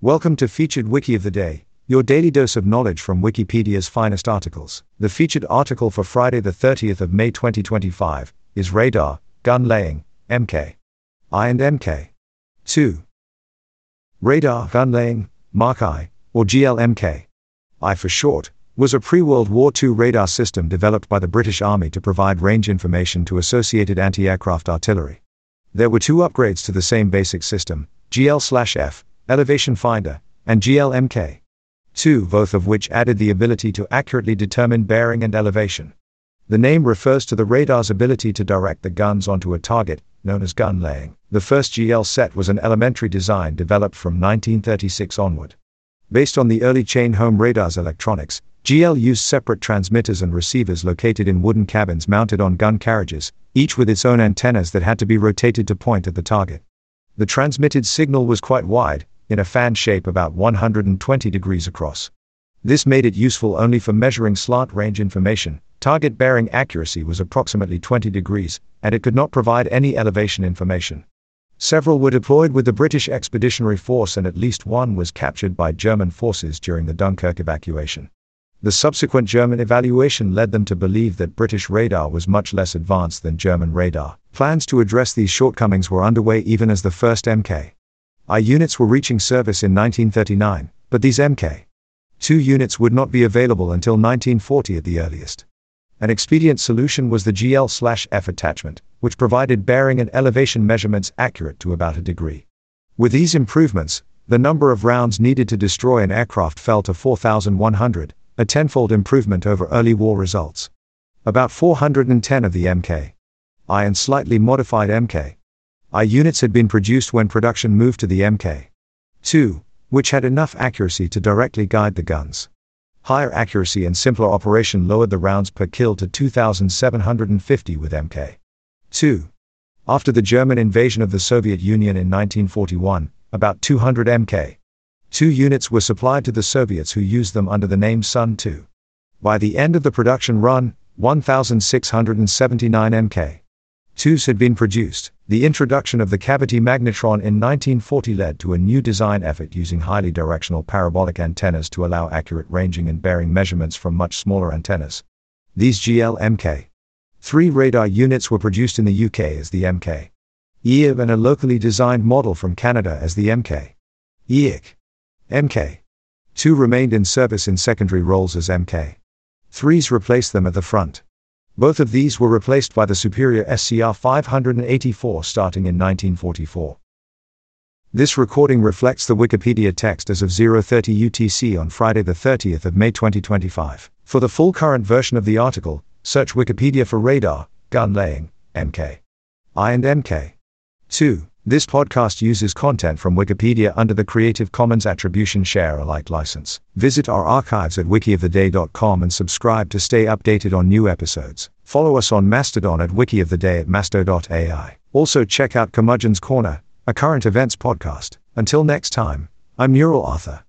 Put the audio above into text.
Welcome to Featured Wiki of the Day, your daily dose of knowledge from Wikipedia's finest articles. The featured article for Friday the 30th of May 2025 is Radar, Gun Laying, MK. I and MK. 2. Radar, Gun Laying, Mark I, or GLMK. I for short, was a pre-World War II radar system developed by the British Army to provide range information to associated anti-aircraft artillery. There were two upgrades to the same basic system, GL/F, Elevation Finder, and GLMK. 2, both of which added the ability to accurately determine bearing and elevation. The name refers to the radar's ability to direct the guns onto a target, known as gun laying. The first GL set was an elementary design developed from 1936 onward. Based on the early chain home radar's electronics, GL used separate transmitters and receivers located in wooden cabins mounted on gun carriages, each with its own antennas that had to be rotated to point at the target. The transmitted signal was quite wide, in a fan shape about 120 degrees across. This made it useful only for measuring slant range information. Target bearing accuracy was approximately 20 degrees, and it could not provide any elevation information. Several were deployed with the British Expeditionary Force, and at least one was captured by German forces during the Dunkirk evacuation. The subsequent German evaluation led them to believe that British radar was much less advanced than German radar. Plans to address these shortcomings were underway even as the first MK.I units were reaching service in 1939, but these MK.2 units would not be available until 1940 at the earliest. An expedient solution was the GL/F attachment, which provided bearing and elevation measurements accurate to about a degree. With these improvements, the number of rounds needed to destroy an aircraft fell to 4,100, a tenfold improvement over early war results. About 410 of the MK.I and slightly modified MK.I units had been produced when production moved to the MK.2, which had enough accuracy to directly guide the guns. Higher accuracy and simpler operation lowered the rounds per kill to 2,750 with MK.2. After the German invasion of the Soviet Union in 1941, about 200 MK.2 units were supplied to the Soviets, who used them under the name Sun-2. By the end of the production run, 1,679 MK.2s had been produced. The introduction of the cavity magnetron in 1940 led to a new design effort using highly directional parabolic antennas to allow accurate ranging and bearing measurements from much smaller antennas. These GL/MK.3 radar units were produced in the UK as the MK.EIB and a locally designed model from Canada as the MK.EIC. MK.2 remained in service in secondary roles as MK.3s replaced them at the front. Both of these were replaced by the superior SCR 584 starting in 1944. This recording reflects the Wikipedia text as of 0:30 UTC on Friday the 30th of May 2025. For the full current version of the article, search Wikipedia for Radar, Gun Laying, MK.I and MK.2. This podcast uses content from Wikipedia under the Creative Commons Attribution Share Alike license. Visit our archives at wikioftheday.com and subscribe to stay updated on new episodes. Follow us on Mastodon at wikioftheday@masto.ai. Also check out Curmudgeon's Corner, a current events podcast. Until next time, I'm Neural Arthur.